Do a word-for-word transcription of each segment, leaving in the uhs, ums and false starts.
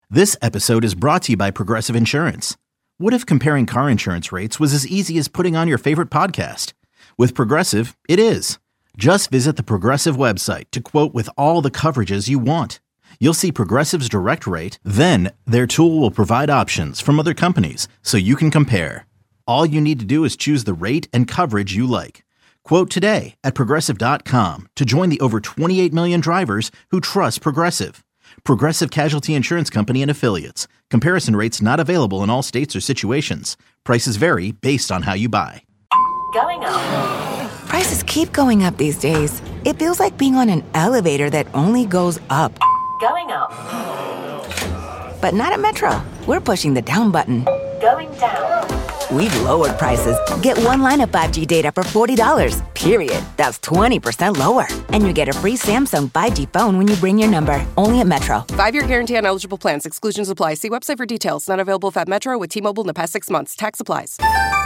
This episode is brought to you by Progressive Insurance. What if comparing car insurance rates was as easy as putting on your favorite podcast? With Progressive, it is. Just visit the Progressive website to quote with all the coverages you want. You'll see Progressive's direct rate, then their tool will provide options from other companies so you can compare. All you need to do is choose the rate and coverage you like. Quote today at progressive dot com to join the over twenty-eight million drivers who trust Progressive. Progressive Casualty Insurance Company and Affiliates. Comparison rates not available in all states or situations. Prices vary based on how you buy. Going up. Prices keep going up these days. It feels like being on an elevator that only goes up. Going up. But not at Metro. We're pushing the down button. Going down. We've lowered prices. Get one line of five G data for forty dollars, period. That's twenty percent lower. And you get a free Samsung five G phone when you bring your number. Only at Metro. Five-year guarantee on eligible plans. Exclusions apply. See website for details. Not available at Metro with T-Mobile in the past six months. Tax applies.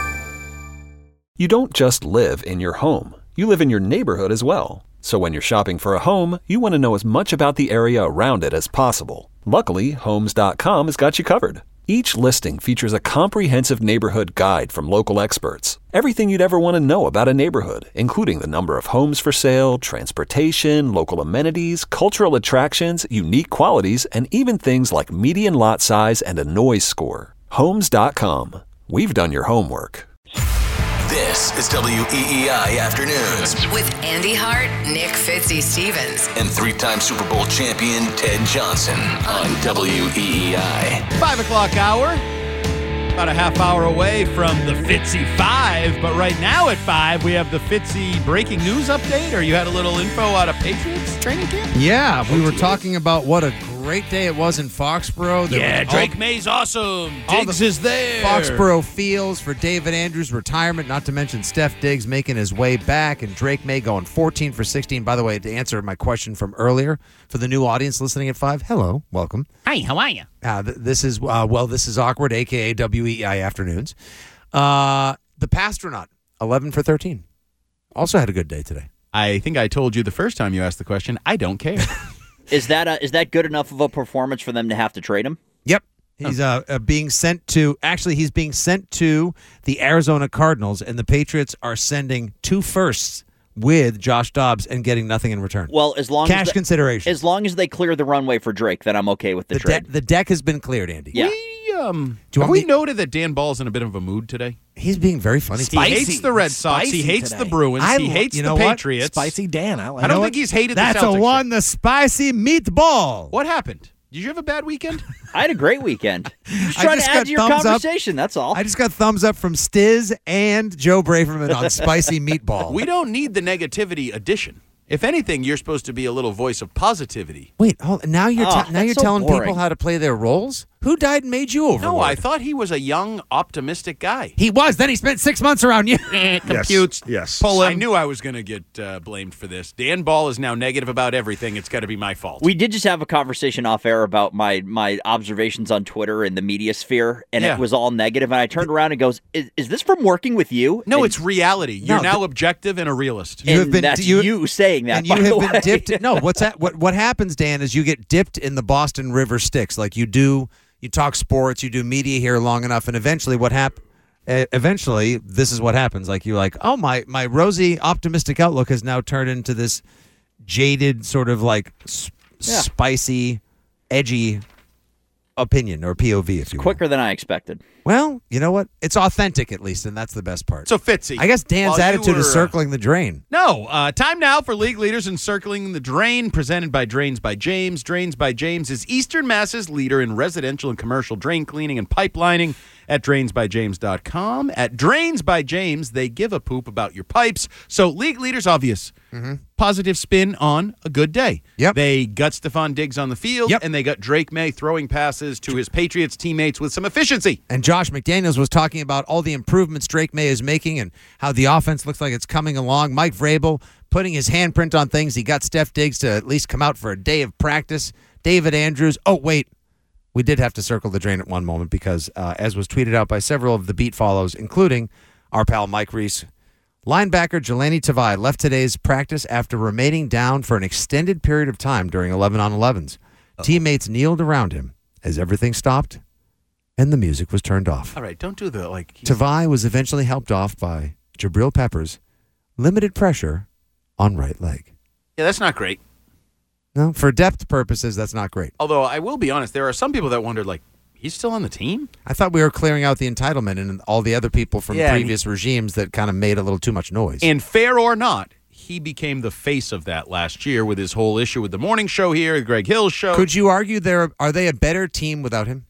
You don't just live in your home. You live in your neighborhood as well. So when you're shopping for a home, you want to know as much about the area around it as possible. Luckily, Homes dot com has got you covered. Each listing features a comprehensive neighborhood guide from local experts. Everything you'd ever want to know about a neighborhood, including the number of homes for sale, transportation, local amenities, cultural attractions, unique qualities, and even things like median lot size and a noise score. Homes dot com. We've done your homework. This is W E E I Afternoons with Andy Hart, Nick Fitzy Stevens, and three-time Super Bowl champion Ted Johnson on W E E I. Five o'clock hour. About a half hour away from the Fitzy Five, but right now at five, we have the Fitzy breaking news update, or you had a little info out of Patriots training camp? Yeah, we were talking about what a great day it was in Foxborough. There yeah, Drake all, May's awesome. All Diggs the is there. Foxborough Fields for David Andrews' retirement, not to mention Steph Diggs making his way back, and Drake May going fourteen for sixteen. By the way, to answer my question from earlier, for the new audience listening at five, hello, welcome. Hi, how are you? Uh, th- this is, uh, well, this is Awkward, a k a. W E E I Afternoons. Uh, the Pastronaut, eleven for thirteen. Also had a good day today. I think I told you the first time you asked the question, I don't care. Is that a, is that good enough of a performance for them to have to trade him? Yep. He's uh, uh, being sent to, actually, he's being sent to the Arizona Cardinals, and the Patriots are sending two firsts with Josh Dobbs and getting nothing in return. Well, as long Cash as the, consideration. As long as they clear the runway for Drake, then I'm okay with the, the trade. De- the deck has been cleared, Andy. Yeah. We, um, Do you have want we me- noted that Dan Ball's in a bit of a mood today? He's being very funny. He hates the Red Sox. Spicy He hates today. the Bruins. I he lo- hates you the know what? Patriots. Spicy Dan. I like I don't it. think he's hated That's the Celtics. a one, yet. the spicy meatball. What happened? Did you have a bad weekend? I had a great weekend. Just I trying just to got add to your thumbs up. conversation, that's all. I just got thumbs up from Stiz and Joe Braverman on spicy meatball. We don't need the negativity addition. If anything, you're supposed to be a little voice of positivity. Wait, hold, now you're Oh, ta- now that's you're so telling boring. people how to play their roles? Who died and made you over? No, I thought he was a young, optimistic guy. He was. Then he spent six months around you. Computes. Yes. Pull him. I knew I was going to get uh, blamed for this. Dan Ball is now negative about everything. It's got to be my fault. We did just have a conversation off air about my my observations on Twitter and the media sphere, and Yeah. it was all negative. And I turned around and goes, "Is, is this from working with you?" no, and, it's reality. You're No, now the- objective and a realist. You and have been- that's you- you, saying that. And you by have the been way. dipped. No, what's that? What what happens, Dan, is you get dipped in the Boston River Styx. Like you do, you talk sports, you do media here long enough, and eventually, what hap- uh, Eventually, this is what happens. Like you're like, oh my, my rosy, optimistic outlook has now turned into this jaded, sort of like s- Yeah. spicy, edgy opinion or P O V, if you will. Quicker than I expected. Well, you know what? It's authentic at least, and that's the best part. So, Fitzy. I guess Dan's while you attitude is were, uh, circling the drain. No, uh, time now for League Leaders Encircling the Drain, presented by Drains by James. Drains by James is Eastern Mass's leader in residential and commercial drain cleaning and pipelining at drains by james dot com. At Drains by James, they give a poop about your pipes. So, League Leaders, obvious. Mm-hmm. Positive spin on a good day. Yep. They got Stephon Diggs on the field, Yep. and they got Drake May throwing passes to his Patriots teammates with some efficiency. And Josh McDaniels was talking about all the improvements Drake May is making and how the offense looks like it's coming along. Mike Vrabel putting his handprint on things. He got Steph Diggs to at least come out for a day of practice. David Andrews. Oh, wait. We did have to circle the drain at one moment because, uh, as was tweeted out by several of the beat follows, including our pal Mike Reese, linebacker Jelani Tavai left today's practice after remaining down for an extended period of time during eleven on elevens. Uh-oh. Teammates kneeled around him as everything stopped and the music was turned off. All right, don't do the, like... Tavai was eventually helped off by Jabril Peppers. Limited pressure on right leg. Yeah, that's not great. No, for depth purposes, that's not great. Although, I will be honest, there are some people that wondered, like, he's still on the team? I thought we were clearing out the entitlement and all the other people from Yeah, previous he- regimes that kind of made a little too much noise. And fair or not, he became the face of that last year with his whole issue with the morning show here, the Greg Hill show. Could you argue they're are they a better team without him?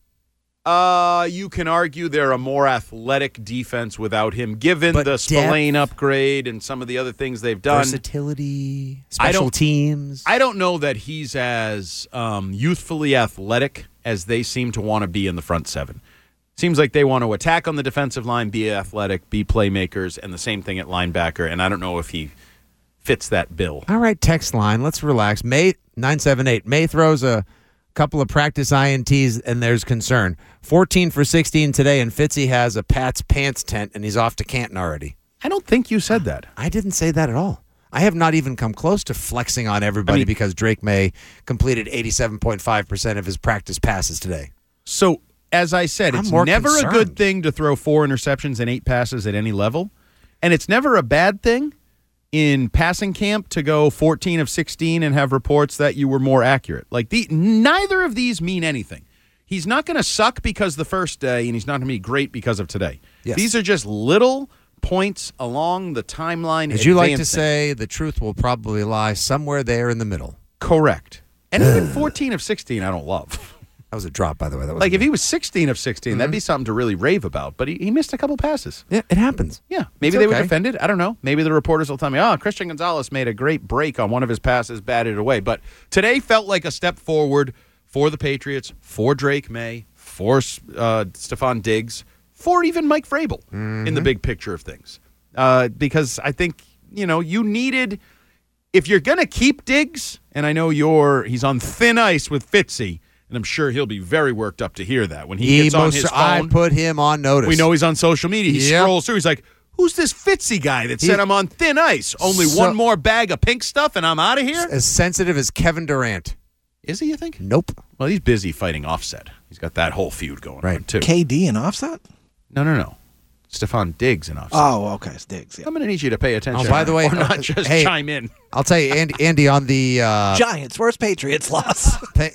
Uh, you can argue they're a more athletic defense without him, given But the depth- Spillane upgrade and some of the other things they've done. Versatility, I special don't- teams. I don't know that he's as um, youthfully athletic as they seem to want to be in the front seven. Seems like they want to attack on the defensive line, be athletic, be playmakers, and the same thing at linebacker. And I don't know if he fits that bill. All right, text line. Let's relax. May nine seven eight. May throws a couple of practice I N Ts, and there's concern. fourteen for sixteen today, and Fitzy has a Pat's pants tent, and he's off to Canton already. I don't think you said that. I didn't say that at all. I have not even come close to flexing on everybody I mean- because Drake May completed eighty-seven point five percent of his practice passes today. So, as I said, I'm it's more never concerned. a good thing to throw four interceptions and eight passes at any level. And it's never a bad thing in passing camp to go fourteen of sixteen and have reports that you were more accurate. Like, the neither of these mean anything. He's not going to suck because the first day, and he's not going to be great because of today. Yes. These are just little points along the timeline. As you like to advancing. say, the truth will probably lie somewhere there in the middle. Correct. And even fourteen of sixteen, I don't love. That was a drop, by the way. That was Like, if he was sixteen of sixteen, that'd be something to really rave about. But he, he missed a couple passes. Yeah, it happens. Yeah, maybe It's they would okay. defend it. I don't know. Maybe the reporters will tell me, oh, Christian Gonzalez made a great break on one of his passes, batted it away. But today felt like a step forward for the Patriots, for Drake May, for uh, Stephon Diggs, for even Mike Vrabel in the big picture of things. Uh, because I think, you know, you needed, if you're going to keep Diggs, and I know you're, he's on thin ice with Fitzy, and I'm sure he'll be very worked up to hear that when he, He gets on most- his phone. I put him on notice. We know he's on social media. He Yep. scrolls through. He's like, who's this Fitzy guy that said He- I'm on thin ice? Only So- one more bag of pink stuff and I'm out of here? As sensitive as Kevin Durant. Is he, you think? Nope. Well, he's busy fighting Offset. He's got that whole feud going Right. on, too. K D and Offset? no, no, no. Stephon Diggs and Offset. Oh, okay. It's Diggs. Yeah. I'm going to need you to pay attention. Oh, by the way, or not just hey, chime in. I'll tell you, Andy, Andy on the uh, Giants, worst Patriots loss. pay,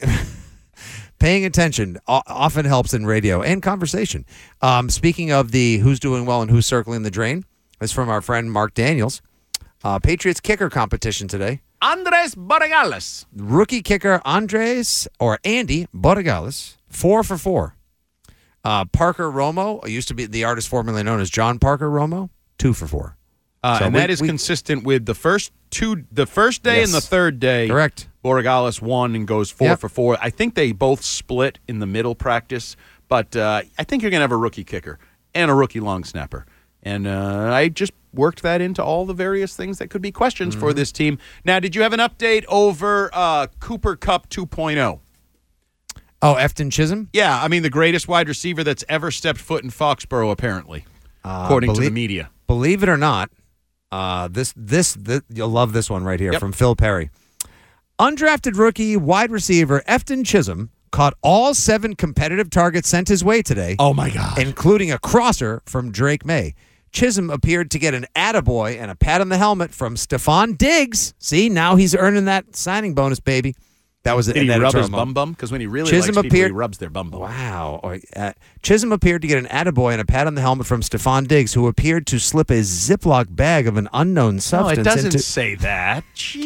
paying attention o- often helps in radio and conversation. Um, speaking of the who's doing well and who's circling the drain, this is from our friend Mark Daniels. Uh, Patriots kicker competition today. Andres Barragales. Rookie kicker Andres or Andy Borregales, four for four. Uh, Parker Romo, used to be the artist formerly known as John Parker Romo, two for four. Uh, So and we- that is we- consistent with the first two, the first day Yes. and the third day. Correct. Borregales won and goes four Yep. for four. I think they both split in the middle practice, but uh, I think you're going to have a rookie kicker and a rookie long snapper. And uh, I just worked that into all the various things that could be questions Mm-hmm. for this team. Now, did you have an update over uh, Cooper Kupp two point oh? Oh, Efton Chisholm? Yeah, I mean, the greatest wide receiver that's ever stepped foot in Foxborough, apparently, Uh, according to the believe- media. Believe it or not, uh, this, this this you'll love this one right here Yep. from Phil Perry. Undrafted rookie wide receiver Efton Chisholm caught all seven competitive targets sent his way today, Oh, my God. including a crosser from Drake May. Chisholm appeared to get an attaboy and a pat on the helmet from Stephon Diggs. See, now he's earning that signing bonus, baby. That was Did an he rub editorial his moment. bum bum? Because when he really Chisholm likes people, he appeared- rubs their bum bum. Wow. Oh, uh, Chisholm appeared to get an attaboy and a pat on the helmet from Stephon Diggs, who appeared to slip a Ziploc bag of an unknown No, substance it doesn't into... say that.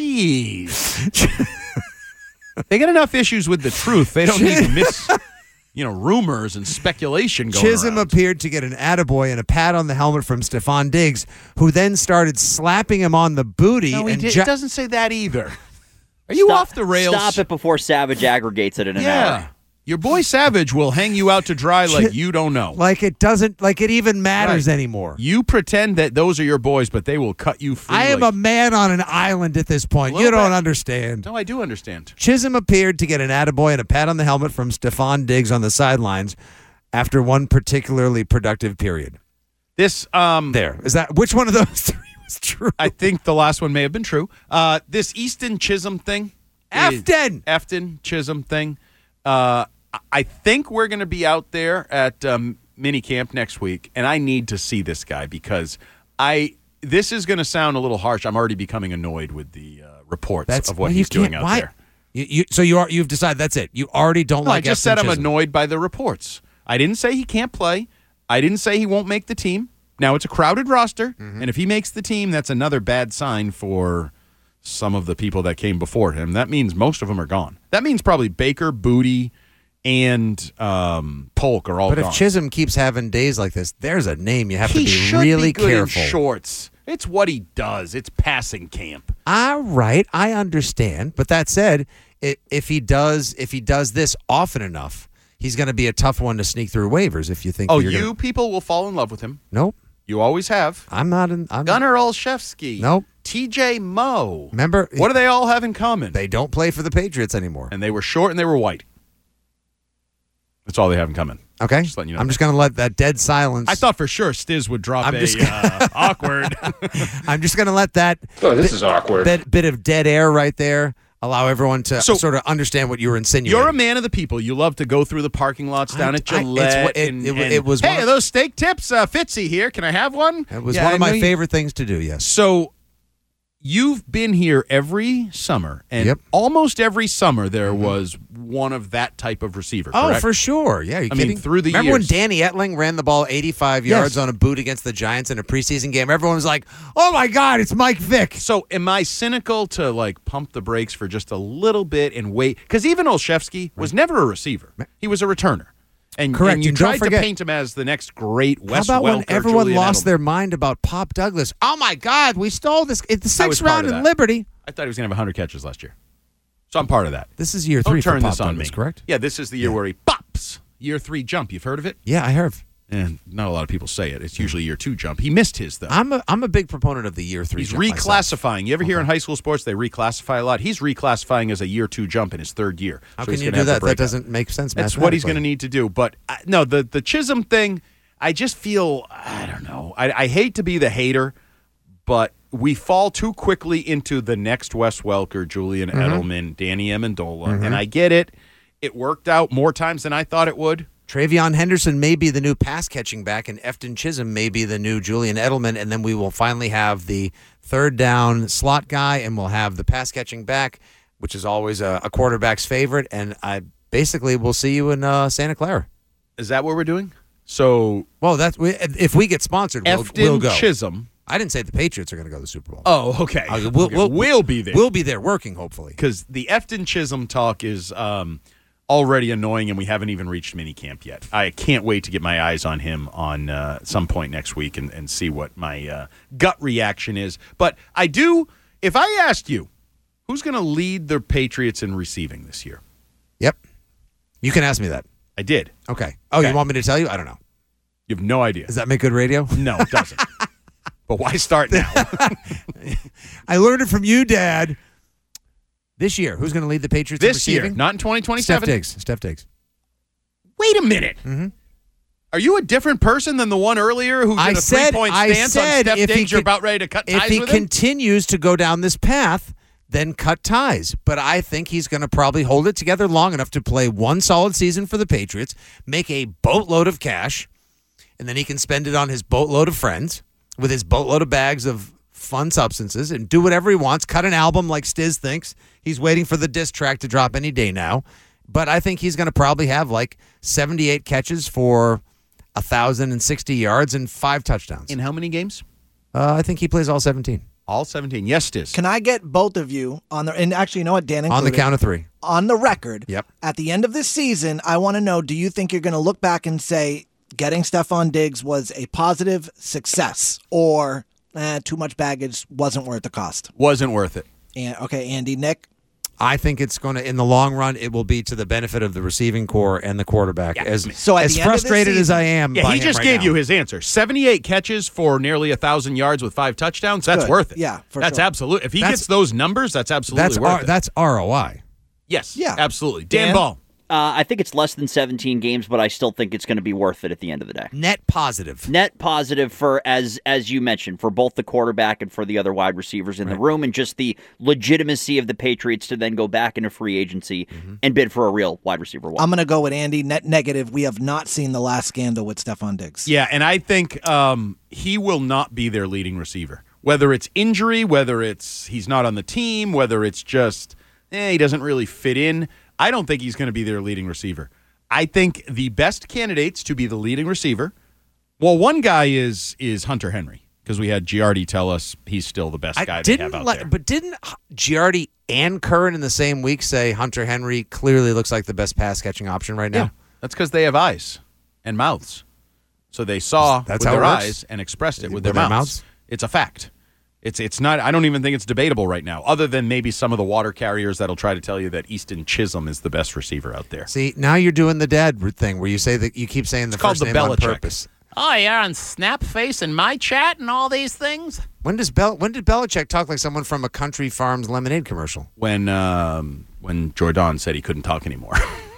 Jeez. They got enough issues with the truth. They don't need miss, you know, rumors and speculation going Chisholm around. appeared to get an attaboy and a pat on the helmet from Stephon Diggs, who then started slapping him on the booty. No, he and did, ju- it doesn't say that either. Are you Stop- off the rails? Stop it before Savage aggregates it in an Yeah. hour. Your boy Savage will hang you out to dry like you don't know. Like it doesn't, like it even matters Right. anymore. You pretend that those are your boys, but they will cut you free. I am like- a man on an island at this point. A You little don't bit. understand. No, I do understand. Chisholm appeared to get an attaboy and a pat on the helmet from Stephon Diggs on the sidelines after one particularly productive period. This, um, There. Is that which one of those three was true? I think the last one may have been true. Uh, this Easton Chisholm thing. is- Efton! Efton Chisholm thing. Uh, I think we're going to be out there at um, minicamp next week, and I need to see this guy because I. This is going to sound a little harsh. I'm already becoming annoyed with the uh, reports That's, of what well, he's you doing can't- out why? there. You, you, so you are, you've decided that's it. You already don't No, like I just Efton said I'm Chisholm. annoyed by the reports. I didn't say he can't play. I didn't say he won't make the team. Now, it's a crowded roster, Mm-hmm. and if he makes the team, that's another bad sign for some of the people that came before him. That means most of them are gone. That means probably Baker, Booty, and um, Polk are all But gone. if Chisholm keeps having days like this, there's a name you have he to be should really be good careful. in shorts. It's what he does. It's passing camp. All right, I understand. But that said, i if he does, if he does this often enough, he's going to be a tough one to sneak through waivers. If you think, Oh, you're you gonna, people will fall in love with him. nope, You always have. I'm not in. I'm, Gunnar Olszewski. Nope. T J Moe. Remember, What do they all have in common? they don't play for the Patriots anymore. and they were short and they were white. That's all they have in common. Okay, Just letting you know I'm that. just going to let that dead silence. I thought for sure Stiz would drop I'm a just- uh, awkward. I'm just going to let that. Oh, this bit, is awkward. Bit, bit of dead air right there. Allow everyone to So- sort of understand what you were insinuating. You're a man of the people. You love to go through the parking lots down I- at I- it's Gillette. what- it- and, it- and, it was hey, one of- are those steak tips? Uh, Fitzy here. Can I have one? It was Yeah, one I of my know you- favorite things to do. Yes. So you've been here every summer, and Yep. almost every summer there was one of that type of receiver. Oh, correct? for sure. Yeah, you I mean, kidding? through the Remember years. when Danny Etling ran the ball eighty-five yards Yes. on a boot against the Giants in a preseason game? Everyone was like, "Oh my God, it's Mike Vick." So am I cynical to like pump the brakes for just a little bit and wait? Because even Olszewski was never a receiver; he was a returner. And, Correct, and you and don't tried to forget- paint him as the next great How Wes about when Welker, everyone Julian lost Edelman. their mind about Pop Douglas? Oh my God, we stole this. It's the I was sixth part round of in that. Liberty. I thought he was going to have one hundred catches last year, so I'm part of that. This is year Don't three for turn Pop this on Douglas, me. correct? Yeah, this is the year where he pops. Year three jump. You've heard of it? Yeah, I have. And not a lot of people say it. It's usually year two jump. He missed his though. I'm a I'm a big proponent of the year three. He's jump myself. reclassifying. You ever hear in high school sports they reclassify a lot? He's reclassifying as a year two jump in his third year. How So can he's you gonna do have to that? break That doesn't make sense. That's what he's going to mathematically. need to do. But uh, no, the the Chisholm thing, I just feel I don't know. I, I hate to be the hater, but we fall too quickly into the next Wes Welker, Julian Mm-hmm. Edelman, Danny Amendola, and I get it. It worked out more times than I thought it would. Travion Henderson may be the new pass catching back, and Efton Chisholm may be the new Julian Edelman, and then we will finally have the third down slot guy, and we'll have the pass catching back, which is always a, a quarterback's favorite. And I basically will see you in uh, Santa Clara. Is that what we're doing? So, well, that's we, if we get sponsored, we'll, Efton we'll go. Chisholm. I didn't say the Patriots are going to go to the Super Bowl. Oh, okay. Uh, we'll, Okay. we'll, We'll be there. We'll be there working, hopefully. Because the Efton Chisholm talk is um, already annoying, and we haven't even reached minicamp yet. I can't wait to get my eyes on him on uh, some point next week and, and see what my uh, gut reaction is. But I do, if I asked you, who's going to lead the Patriots in receiving this year? Yep. You can ask me that. I did. Okay. Oh, Okay. you want me to tell you? I don't know. You have no idea. Does that make good radio? No, it doesn't. But why start now? I learned it from you, Dad. This year, who's going to lead the Patriots in This year, receiving? not in twenty twenty-seven? Steph Diggs. Steph Diggs. Wait a minute. Mm-hmm. Are you a different person than the one earlier who's I in a said- three-point I stance said on Steph if he Diggs? You're could- about ready to cut If ties he with him? continues to go down this path, then cut ties. But I think he's going to probably hold it together long enough to play one solid season for the Patriots, make a boatload of cash, and then he can spend it on his boatload of friends with his boatload of bags of fun substances and do whatever he wants, cut an album like Stiz thinks. He's waiting for the diss track to drop any day now. But I think he's going to probably have like seventy-eight catches for one thousand sixty yards and five touchdowns. In how many games? Uh, I think he plays all seventeen. All seventeen. Yes, Stiz. Can I get both of you on the, and actually, you know what, Dan included, On the count of three. on the record, Yep. at the end of this season, I want to know, do you think you're going to look back and say getting Stephon Diggs was a positive success, or eh, too much baggage wasn't worth the cost? Wasn't worth it. And, okay, Andy, Nick? I think it's going to, in the long run, it will be to the benefit of the receiving core and the quarterback. As, So at as the end of this frustrated as season- I am, Yeah, by he him just right gave now. you his answer. seventy-eight catches for nearly one thousand yards with five touchdowns. That's Good. worth it. Yeah, for That's sure. absolute. If he That's- gets those numbers, that's absolutely That's worth R, it. that's R O I. yes. Yeah. Absolutely. Dan, Dan? Ball. Uh, I think it's less than seventeen games, but I still think it's going to be worth it at the end of the day. Net positive. Net positive for, as as you mentioned, for both the quarterback and for the other wide receivers in right. the room, and just the legitimacy of the Patriots to then go back into free agency mm-hmm. and bid for a real wide receiver one. I'm going to go with Andy. Net negative. We have not seen the last scandal with Stephon Diggs. Yeah, and I think um, he will not be their leading receiver. Whether it's injury, whether it's he's not on the team, whether it's just eh, he doesn't really fit in, I don't think he's going to be their leading receiver. I think the best candidates to be the leading receiver, well, one guy is is Hunter Henry, because we had Giardi tell us he's still the best guy they have out let, there. But didn't Giardi and Curran in the same week say Hunter Henry clearly looks like the best pass-catching option right now? Yeah, that's because they have eyes and mouths. So they saw that's with how their it works? eyes and expressed it with, with their, their mouths. mouths. It's a fact. It's it's not. I don't even think it's debatable right now, other than maybe some of the water carriers that'll try to tell you that Easton Chisholm is the best receiver out there. See, now you're doing the dad thing where you say that you keep saying the it's called first the name Belichick. on purpose. Oh, you're on Snapface and my chat and all these things? When does Bel- When did Belichick talk like someone from a Country Farms lemonade commercial? When um, when Jordan said he couldn't talk anymore.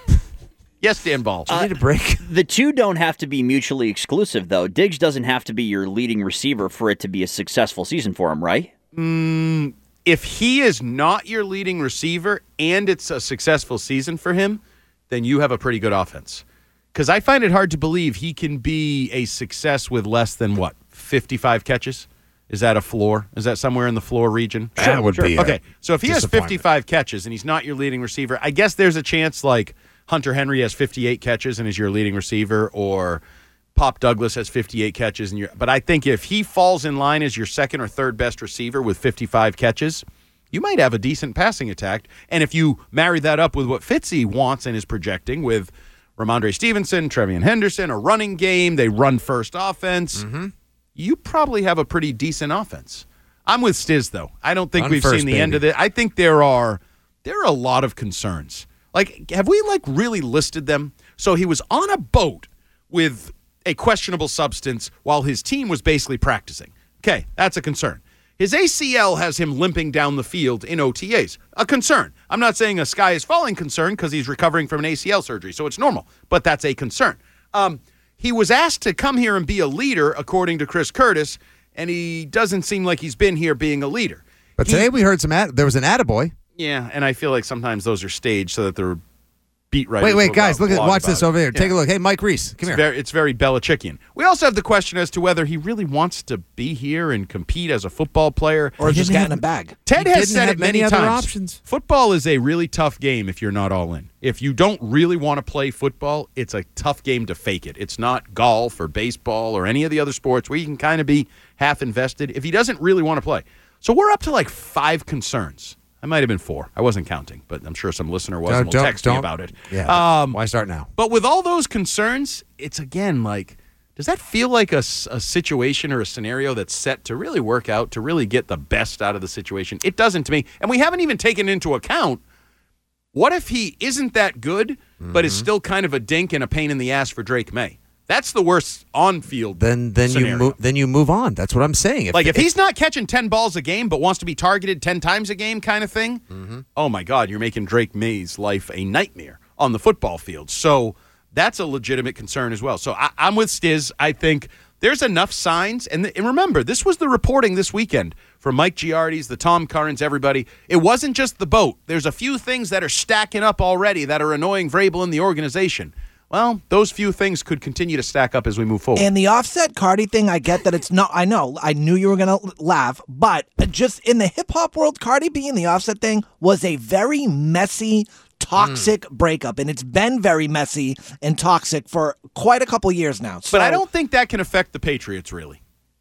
Yes, Dan Ball. Do you need a break? The two don't have to be mutually exclusive, though. Diggs doesn't have to be your leading receiver for it to be a successful season for him, right? Mm, if he is not your leading receiver and it's a successful season for him, then you have a pretty good offense. Because I find it hard to believe he can be a success with less than, what, fifty-five catches? Is that a floor? Is that somewhere in the floor region? That sure, would sure. be okay. So if he has fifty-five catches and he's not your leading receiver, I guess there's a chance like Hunter Henry has fifty-eight catches and is your leading receiver, or Pop Douglas has fifty-eight catches. And you're, but I think if he falls in line as your second or third best receiver with fifty-five catches, you might have a decent passing attack. And if you marry that up with what Fitzy wants and is projecting with Ramondre Stevenson, Trevion Henderson, a running game, they run first offense, mm-hmm. you probably have a pretty decent offense. I'm with Stiz, though. I don't think run we've first, seen the baby. end of it. I think there are there are a lot of concerns. Like, have we, like, really listed them? So he was on a boat with a questionable substance while his team was basically practicing. Okay, that's a concern. His A C L has him limping down the field in O T As. A concern. I'm not saying a sky is falling concern because he's recovering from an A C L surgery, so it's normal, but that's a concern. Um, he was asked to come here and be a leader, according to Chris Curtis, and he doesn't seem like he's been here being a leader. But he, today we heard some, ad- there was an attaboy. Yeah, and I feel like sometimes those are staged so that they're beat writers. Wait, wait, will guys, look at blog watch about this it. over here. Yeah. Take a look. Hey, Mike Reese, come It's here. very, it's very Belichickian. We also have the question as to whether he really wants to be here and compete as a football player. Or He just didn't get in have- a bag. Ted He has didn't said have it many many other times. options. Football is a really tough game if you're not all in. If you don't really want to play football, it's a tough game to fake it. It's not golf or baseball or any of the other sports where you can kind of be half invested if he doesn't really want to play. So we're up to like five concerns. I might have been four. I wasn't counting, but I'm sure some listener was Don't- and will don't- text me don't- about it. Yeah. Um, Why start now? But with all those concerns, it's again like, does that feel like a, s- a situation or a scenario that's set to really work out, to really get the best out of the situation? It doesn't to me. And we haven't even taken into account, what if he isn't that good, mm-hmm. but is still kind of a dink and a pain in the ass for Drake May? That's the worst on-field Then then scenario. you move then you move on. That's what I'm saying. Like, if he's not catching ten balls a game but wants to be targeted ten times a game kind of thing, Mm-hmm. oh, my God, you're making Drake May's life a nightmare on the football field. So that's a legitimate concern as well. So I, I'm with Stiz. I think there's enough signs. And, th- and remember, this was the reporting this weekend from Mike Giardi's, the Tom Currans, everybody. It wasn't just the boat. There's a few things that are stacking up already that are annoying Vrabel in the organization. Well, those few things could continue to stack up as we move forward. And the offset Cardi thing, I get that it's not, I know, I knew you were going to laugh, but just in the hip hop world, Cardi B and the offset thing was a very messy, toxic mm. breakup. And it's been very messy and toxic for quite a couple years now. So, but I don't think that can affect the Patriots, really.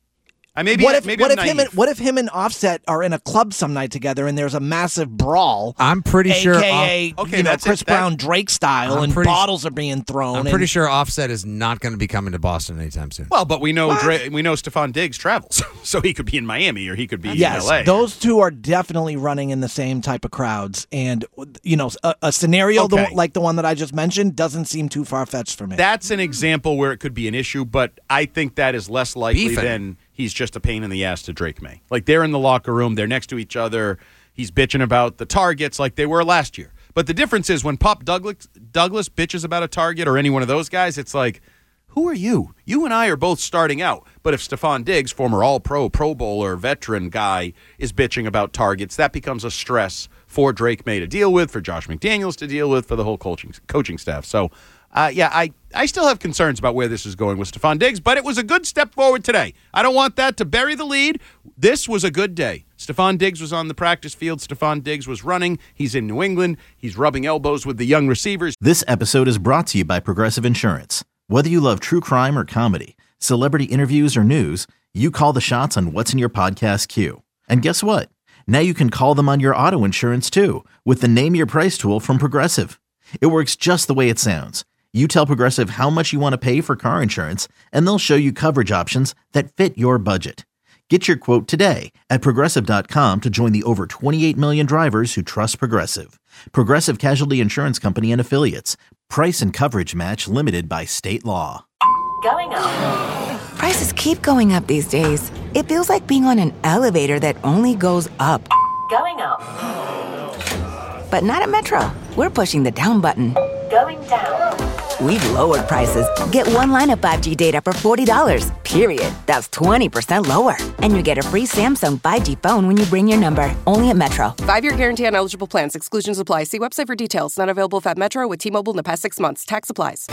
I maybe what if, maybe what I'm if him naive. and what if him and Offset are in a club some night together and there's a massive brawl? I'm pretty A K A, sure. Okay, okay, you know, that's Chris it. That- Brown Drake style, I'm and pretty bottles are being thrown. I'm and, pretty sure Offset is not going to be coming to Boston anytime soon. Well, but we know Dre, we know Stephon Diggs travels, so he could be in Miami or he could be Yes, in L A. those two are definitely running in the same type of crowds, and you know, a, a scenario the Okay. one- like the one that I just mentioned doesn't seem too far fetched for me. That's an example where it could be an issue, but I think that is less likely Beefing. than he's just a pain in the ass to Drake May. Like, they're in the locker room, they're next to each other, he's bitching about the targets like they were last year. But the difference is when Pop Douglas, Douglas bitches about a target or any one of those guys, it's like, who are you? You and I are both starting out. But if Stephon Diggs, former All-Pro, Pro Bowler, veteran guy, is bitching about targets, that becomes a stress for Drake May to deal with, for Josh McDaniels to deal with, for the whole coaching coaching staff. So, uh, yeah, I, I still have concerns about where this is going with Stephon Diggs, but it was a good step forward today. I don't want that to bury the lead. This was a good day. Stephon Diggs was on the practice field. Stephon Diggs was running. He's in New England. He's rubbing elbows with the young receivers. This episode is brought to you by Progressive Insurance. Whether you love true crime or comedy, celebrity interviews or news, you call the shots on what's in your podcast queue. And guess what? Now you can call them on your auto insurance too with the Name Your Price tool from Progressive. It works just the way it sounds. You tell Progressive how much you want to pay for car insurance, and they'll show you coverage options that fit your budget. Get your quote today at Progressive dot com to join the over twenty-eight million drivers who trust Progressive. Progressive Casualty Insurance Company and Affiliates. Price and coverage match limited by state law. Going up. Prices keep going up these days. It feels like being on an elevator that only goes up. Going up. But not at Metro. We're pushing the down button. Going down. We've lowered prices. Get one line of five G data for forty dollars, period. That's twenty percent lower. And you get a free Samsung five G phone when you bring your number. Only at Metro. Five-year guarantee on eligible plans. Exclusions apply. See website for details. Not available if at Metro with T-Mobile in the past six months. Tax applies.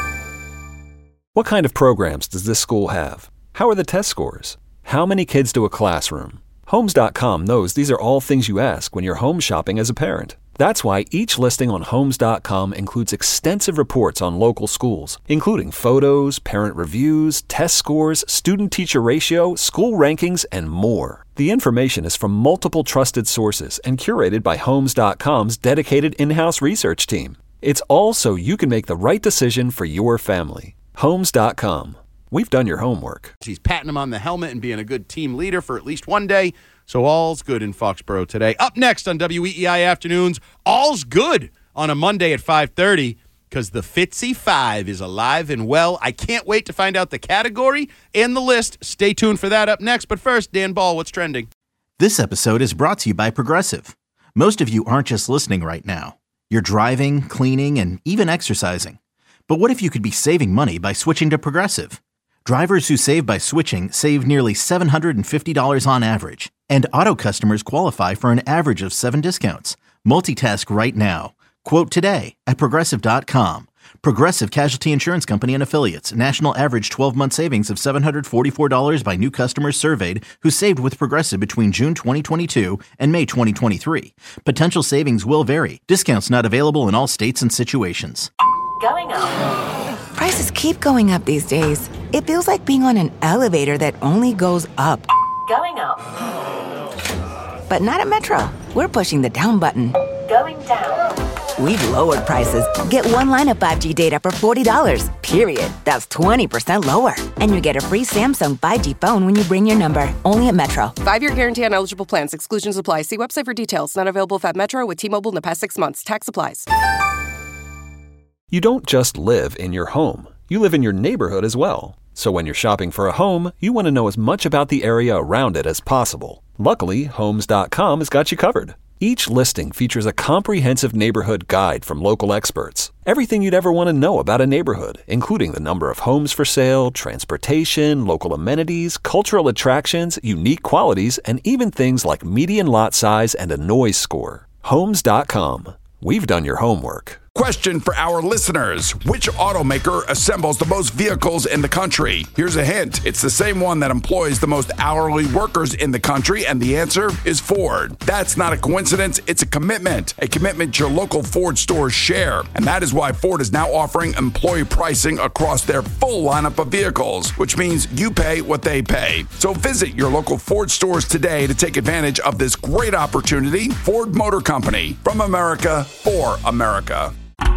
What kind of programs does this school have? How are the test scores? How many kids do a classroom? Homes dot com knows these are all things you ask when you're home shopping as a parent. That's why each listing on Homes dot com includes extensive reports on local schools, including photos, parent reviews, test scores, student-teacher ratio, school rankings, and more. The information is from multiple trusted sources and curated by Homes dot com's dedicated in-house research team. It's all so you can make the right decision for your family. Homes dot com. We've done your homework. He's patting him on the helmet and being a good team leader for at least one day. So all's good in Foxborough today. Up next on W E E I Afternoons, all's good on a Monday at five thirty because the Fitzy Five is alive and well. I can't wait to find out the category and the list. Stay tuned for that up next. But first, Dan Ball, what's trending? This episode is brought to you by Progressive. Most of you aren't just listening right now. You're driving, cleaning, and even exercising. But what if you could be saving money by switching to Progressive? Drivers who save by switching save nearly seven hundred fifty dollars on average. And auto customers qualify for an average of seven discounts. Multitask right now. Quote today at Progressive dot com. Progressive Casualty Insurance Company and Affiliates. National average twelve-month savings of seven hundred forty-four dollars by new customers surveyed who saved with Progressive between June twenty twenty-two and May twenty twenty-three. Potential savings will vary. Discounts not available in all states and situations. Going up. Prices keep going up these days. It feels like being on an elevator that only goes up. Going up. But not at Metro. We're pushing the down button. Going down. We've lowered prices. Get one line of five G data for forty dollars, period. That's twenty percent lower. And you get a free Samsung five G phone when you bring your number. Only at Metro. Five-year guarantee on eligible plans. Exclusions apply. See website for details. Not available if at Metro with T-Mobile in the past six months. Tax applies. You don't just live in your home. You live in your neighborhood as well. So when you're shopping for a home, you want to know as much about the area around it as possible. Luckily, Homes dot com has got you covered. Each listing features a comprehensive neighborhood guide from local experts. Everything you'd ever want to know about a neighborhood, including the number of homes for sale, transportation, local amenities, cultural attractions, unique qualities, and even things like median lot size and a noise score. Homes dot com. We've done your homework. Question for our listeners. Which automaker assembles the most vehicles in the country? Here's a hint. It's the same one that employs the most hourly workers in the country, and the answer is Ford. That's not a coincidence. It's a commitment. A commitment your local Ford stores share. And that is why Ford is now offering employee pricing across their full lineup of vehicles, which means you pay what they pay. So visit your local Ford stores today to take advantage of this great opportunity. Ford Motor Company. From America, for America.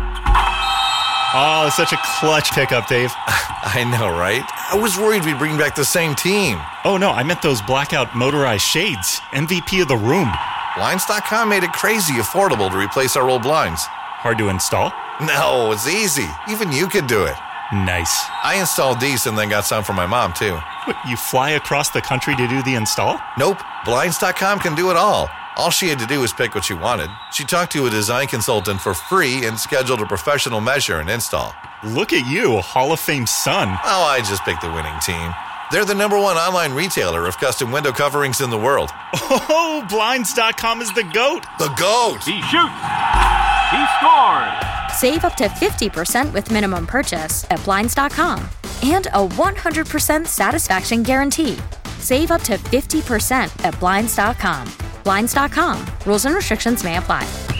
Oh, such a clutch pickup, Dave. I know, right? I was worried we'd bring back the same team. Oh, no, I meant those blackout motorized shades. M V P of the room. Blinds dot com made it crazy affordable to replace our old blinds. Hard to install? No, it's easy. Even you could do it. Nice. I installed these and then got some for my mom, too. What, you fly across the country to do the install? Nope. Blinds dot com can do it all. All she had to do was pick what she wanted. She talked to a design consultant for free and scheduled a professional measure and install. Look at you, Hall of Fame son. Oh, I just picked the winning team. They're the number one online retailer of custom window coverings in the world. Oh, Blinds dot com is the GOAT. The GOAT. He shoots. He scores. Save up to fifty percent with minimum purchase at Blinds dot com. And a one hundred percent satisfaction guarantee. Save up to fifty percent at Blinds dot com. Blinds dot com. Rules and restrictions may apply.